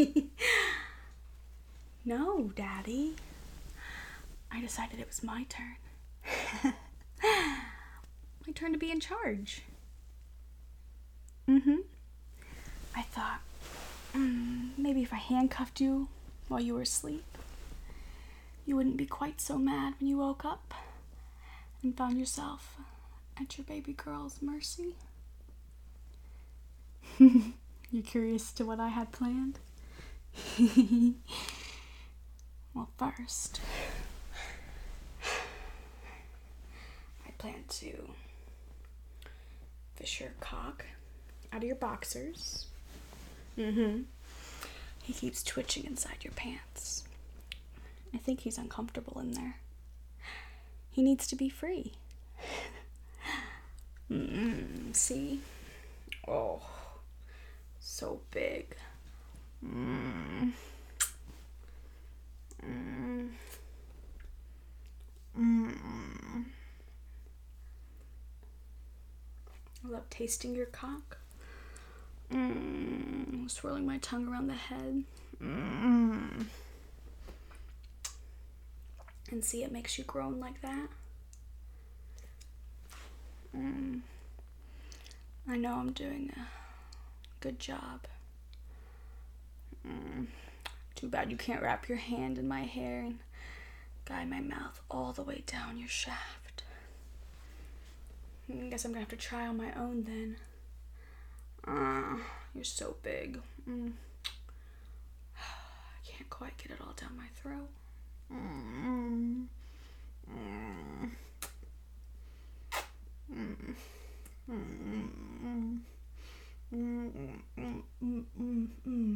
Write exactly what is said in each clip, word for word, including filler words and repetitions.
No, Daddy. I decided it was my turn. My turn to be in charge. Mm-hmm. I thought, mm, maybe if I handcuffed you while you were asleep, you wouldn't be quite so mad when you woke up and found yourself at your baby girl's mercy. You're curious to what I had planned? Well, first, I plan to fish your cock out of your boxers. Mm-hmm. He keeps twitching inside your pants. I think he's uncomfortable in there. He needs to be free. Mm, see? Oh, so big. Mm. Mm. Mm. I love tasting your cock. Mm. Swirling my tongue around the head. Mm. And see, it makes you groan like that. Mm. I know I'm doing a good job. Mm. Too bad you can't wrap your hand in my hair and guide my mouth all the way down your shaft. I guess I'm gonna have to try on my own then. Ah, uh, you're so big. Mm. I can't quite get it all down my throat. Mm. Mm. Mm. Mm. Mm. Mm. Mm. Mm. Mm.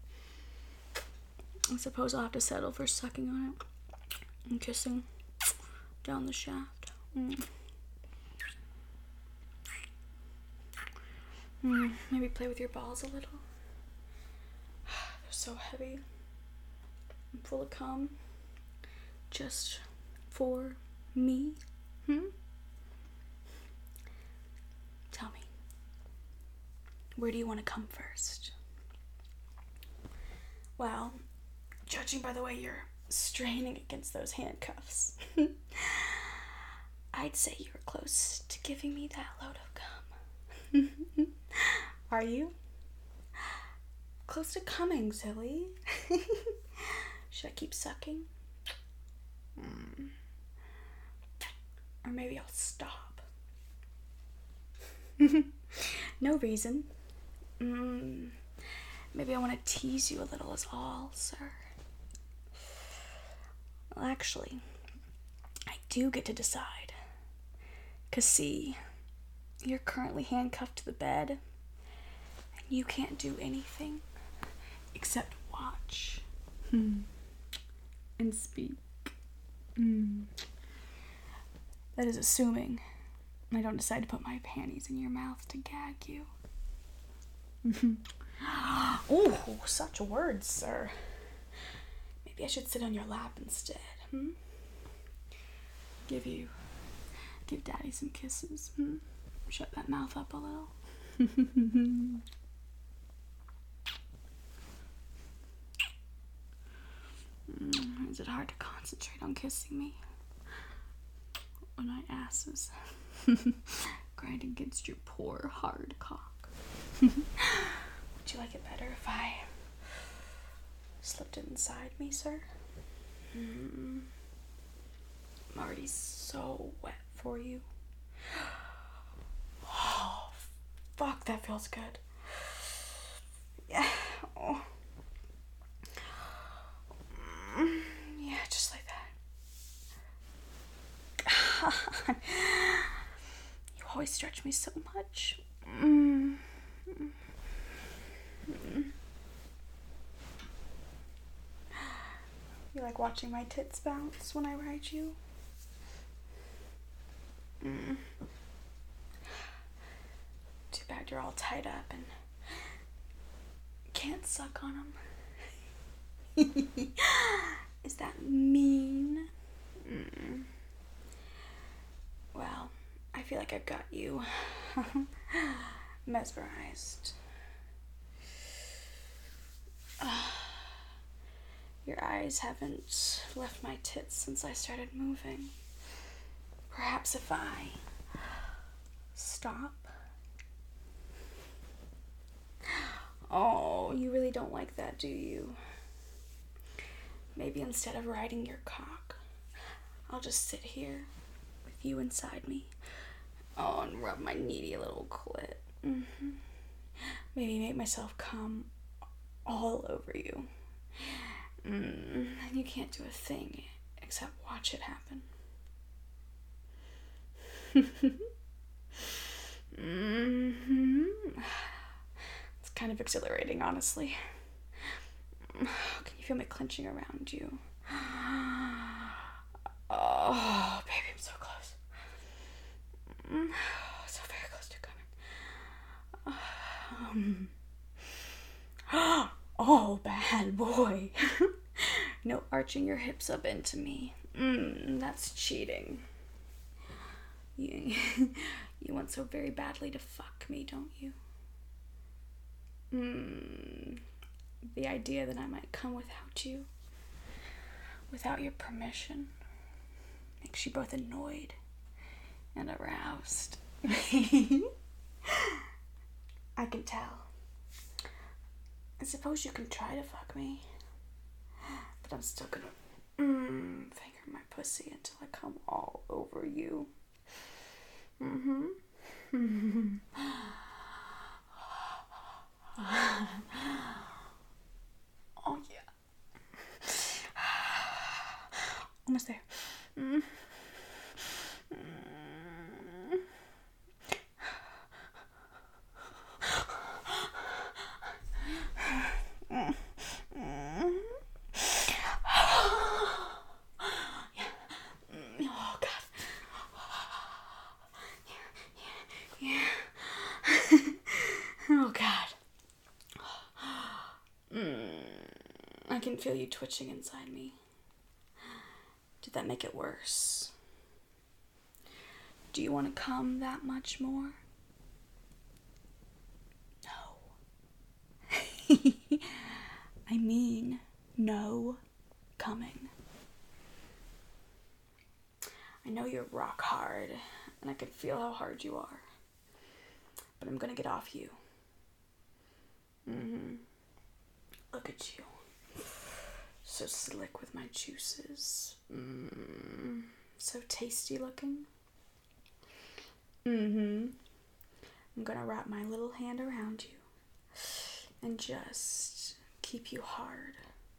I suppose I'll have to settle for sucking on it and kissing down the shaft. Mm. Mm. Maybe play with your balls a little. They're so heavy. I'm full of cum. Just for me. Hmm? Tell me, where do you want to come first? Well, judging by the way you're straining against those handcuffs, I'd say you were close to giving me that load of cum. Are you? Close to coming, silly. Should I keep sucking? Mm. Or maybe I'll stop. No reason. Mm. Maybe I want to tease you a little is all, sir. Well, actually, I do get to decide. 'Cause see, you're currently handcuffed to the bed, and you can't do anything except watch hmm. and speak. Mm. That is assuming I don't decide to put my panties in your mouth to gag you. Oh, such words, sir. Maybe I should sit on your lap instead, hmm? Give you, give Daddy some kisses, hmm? Shut that mouth up a little. Mm, is it hard to concentrate on kissing me when my ass is grinding against your poor hard cock? Would you like it better if I slipped it inside me, sir? Mm. I'm already so wet for you. Oh, fuck, that feels good. Yeah. Oh. Mm. Yeah, just like that. You always stretch me so much. Mm. Mm. You like watching my tits bounce when I ride you? Mm. Too bad you're all tied up and can't suck on them. Is that mean? Mm. Well, I feel like I've got you mesmerized. Uh. Your eyes haven't left my tits since I started moving. Perhaps if I stop. Oh, you really don't like that, do you? Maybe instead of riding your cock, I'll just sit here with you inside me. Oh, and rub my needy little clit. Mm-hmm. Maybe make myself come all over you. Mm, and you can't do a thing except watch it happen. Mm-hmm. It's kind of exhilarating, honestly. Can you feel me clenching around you? Oh, baby, I'm so close. So very close to coming. Um. Oh, bad boy. No arching your hips up into me. Mm, that's cheating. You, you want so very badly to fuck me, don't you? Mm, the idea that I might come without you, without your permission, makes you both annoyed and aroused. I can tell. I suppose you can try to fuck me, but I'm still gonna mm, finger my pussy until I come all over you. Mm-hmm. Mm-hmm. Oh, yeah. Almost there. Mm. Mm. Mm. Mm. Yeah. Oh, God. Yeah. Yeah. Oh, God. Mm. I can feel you twitching inside me. Did that make it worse? Do you want to come that much more? No. I mean, no coming. I know you're rock hard, and I can feel how hard you are. But I'm gonna get off you. Mm-hmm. Look at you. So slick with my juices. Mm. So tasty looking. Mm-hmm. I'm gonna wrap my little hand around you and just keep you hard.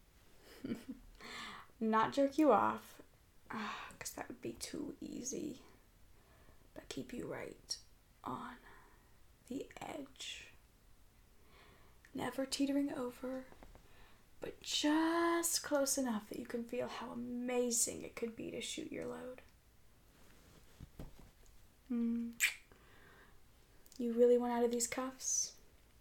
Not jerk you off, because that would be too easy. But keep you right on the edge. Never teetering over, but just close enough that you can feel how amazing it could be to shoot your load. Mm. You really want out of these cuffs?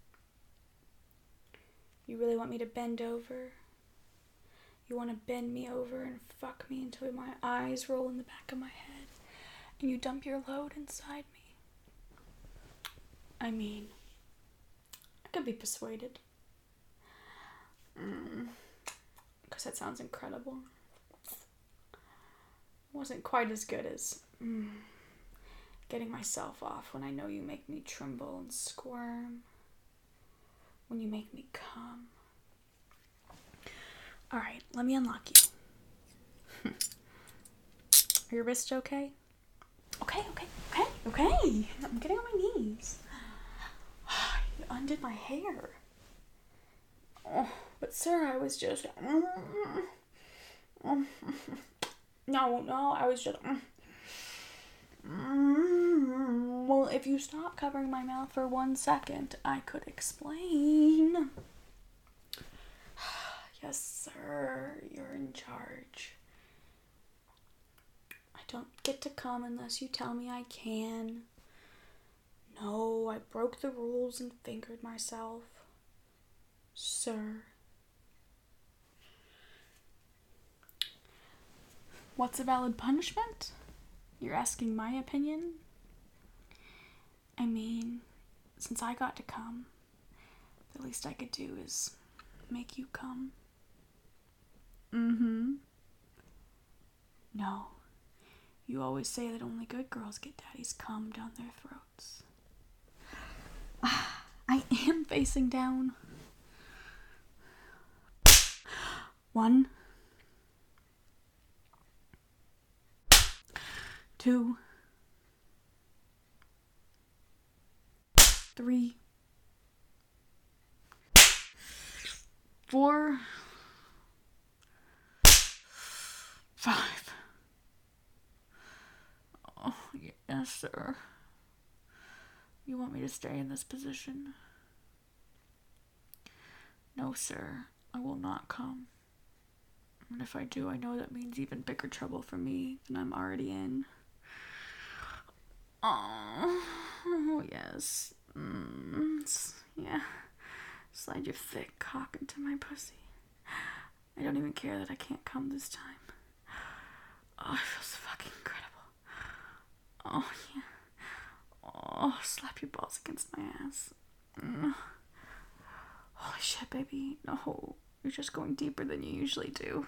You really want me to bend over? You want to bend me over and fuck me until my eyes roll in the back of my head and you dump your load inside me? I mean, I could be persuaded. Mm. Because that sounds incredible. It wasn't quite as good as mm, getting myself off when I know you make me tremble and squirm. When you make me come. Alright, let me unlock you. Are your wrists okay? Okay, okay, okay, okay. I'm getting on my knees. You undid my hair. Oh, but sir, I was just... No, no, I was just... Well, if you stop covering my mouth for one second, I could explain. Yes, sir, you're in charge. I don't get to come unless you tell me I can. No, I broke the rules and fingered myself. Sir. What's a valid punishment? You're asking my opinion? I mean, since I got to come, the least I could do is make you come. know. You always say that only good girls get daddy's cum down their throats. I am facing down. One. Two. Three. Four. Five. Oh, yes, sir. You want me to stay in this position? No, sir. I will not come. And if I do, I know that means even bigger trouble for me than I'm already in. Oh, oh yes. Mm, yeah. Slide your thick cock into my pussy. I don't even care that I can't come this time. Oh, it feels fucking incredible. Oh, yeah. Oh, slap your balls against my ass. Mm. Holy shit, baby. No, you're just going deeper than you usually do.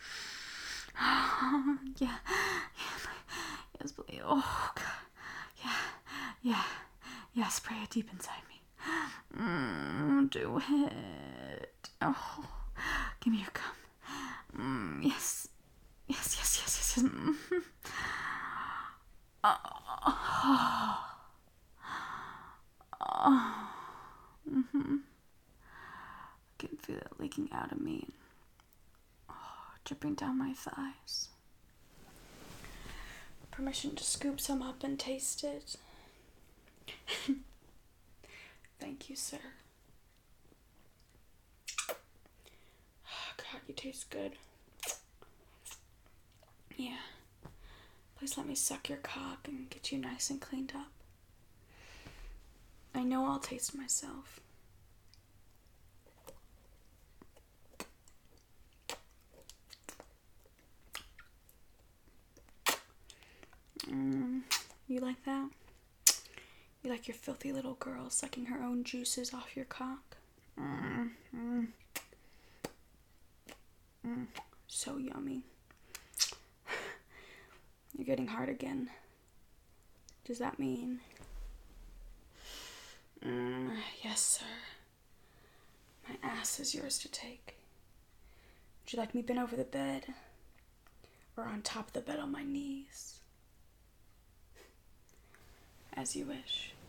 Oh, yeah. Yeah. Yes, please. Oh, God. Yeah. Yeah. Yeah, spray it deep inside me. Mm, do it. Oh, give me your cum. Mm, yes. Yes, yes, yes, yes, yes. Mm-hmm. Oh. Oh. Mm-hmm. I can feel it leaking out of me. Oh, dripping down my thighs. Permission to scoop some up and taste it. Thank you, sir. Oh, God, you taste good. Yeah. Please let me suck your cock and get you nice and cleaned up. I know I'll taste myself. Mm, you like that? You like your filthy little girl sucking her own juices off your cock? Mm, mm. Mm, so yummy. You're getting hard again. Does that mean? Mm, yes, sir. My ass is yours to take. Would you like me bent over the bed? Or on top of the bed on my knees? As you wish.